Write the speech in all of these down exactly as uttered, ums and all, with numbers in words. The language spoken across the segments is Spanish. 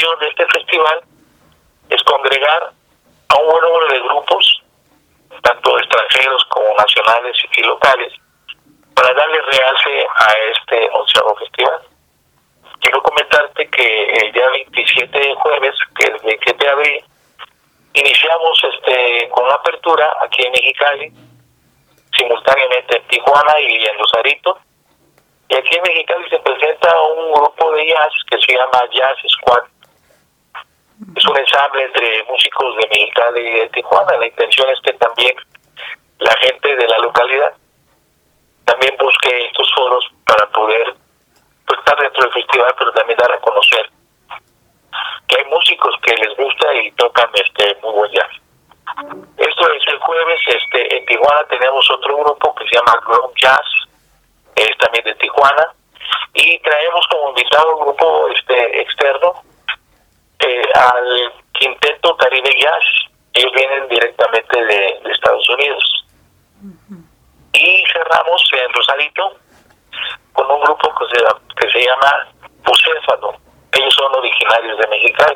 intención de este festival es congregar a un buen número de grupos, tanto extranjeros como nacionales y locales, para darle realce a este onceavo festival. Quiero comentarte que el día veintisiete de jueves, que es el veintisiete de abril, iniciamos este con una apertura aquí en Mexicali, simultáneamente en Tijuana y en Rosarito. Y aquí en Mexicali se presenta un grupo de jazz que se llama Jazz Squad. Es un ensamble entre músicos de Mexicali y de Tijuana. La intención es que también la gente de la localidad también busque estos foros para poder pues, estar dentro del festival, pero también dar a conocer que hay músicos que les gusta y tocan este muy buen jazz. Esto es el jueves. Este en Tijuana tenemos otro grupo que se llama Ground Jazz, es también de Tijuana, y traemos como invitado un grupo este externo eh, al Quinteto Caribe Jazz. Ellos vienen directamente de, de Estados Unidos. Uh-huh. Y cerramos en Rosarito con un grupo que se, que se llama Bucéfalo. Ellos son originarios de Mexicali.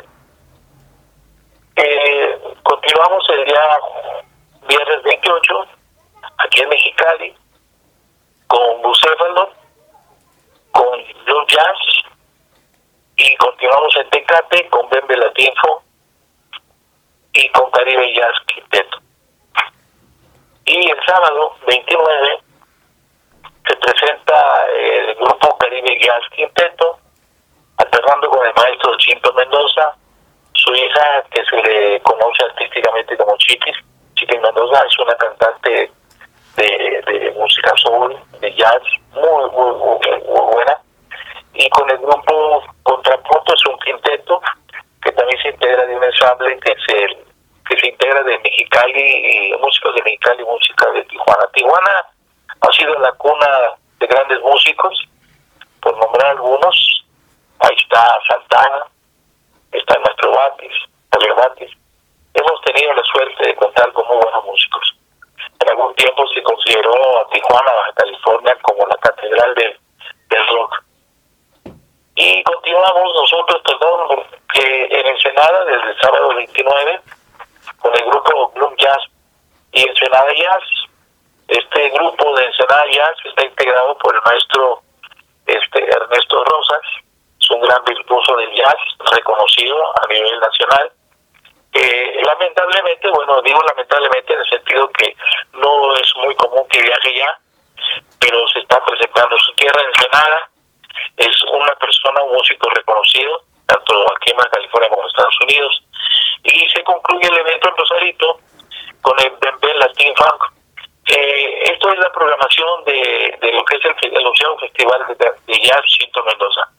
Eh, continuamos el día viernes veintiocho aquí en Mexicali con Bucéfalo, con Blue Jazz, y continuamos en Tecate con Bembe Latinfo y con Caribe Jazz Quinteto. Y el sábado veintinueve se presenta el grupo Caribe Jazz Quinteto, alternando con el maestro Chinto Mendoza, su hija, que se le conoce artísticamente como Chiquis. Chiquis Mendoza es una cantante de, de música soul, de jazz, muy, muy, muy, muy buena. Y con el grupo Contrapunto, es un quinteto que también se integra de un ensamble que se, que se integra de Mexicali, y músicos de Mexicali y música de Tijuana. Tijuana ha sido la cuna de grandes músicos, por nombrar algunos. Ahí está Santana, está el maestro Batis, Javier Batis. Hemos tenido la suerte de contar con muy buenos músicos. En algún tiempo se consideró a Tijuana, Baja California, como la catedral del, del rock. Y continuamos nosotros, perdón, que en Ensenada, desde el sábado veintinueve, con el grupo Bloom Jazz y Ensenada Jazz. Este grupo de Ensenada Jazz está integrado por el maestro este Ernesto Rosas. Es un gran virtuoso del jazz, reconocido a nivel nacional. Eh, lamentablemente, bueno, digo lamentablemente en el sentido que no es muy común que viaje ya, pero se está presentando en su tierra, en Ensenada. Es una persona, un músico reconocido, tanto aquí en Baja California como en Estados Unidos. Y se concluye el evento en Rosarito con el Bembe Latin Funk. Eh, esto es la programación de, de lo que es el, el onceavo Festival de, de Jazz Chinto Mendoza.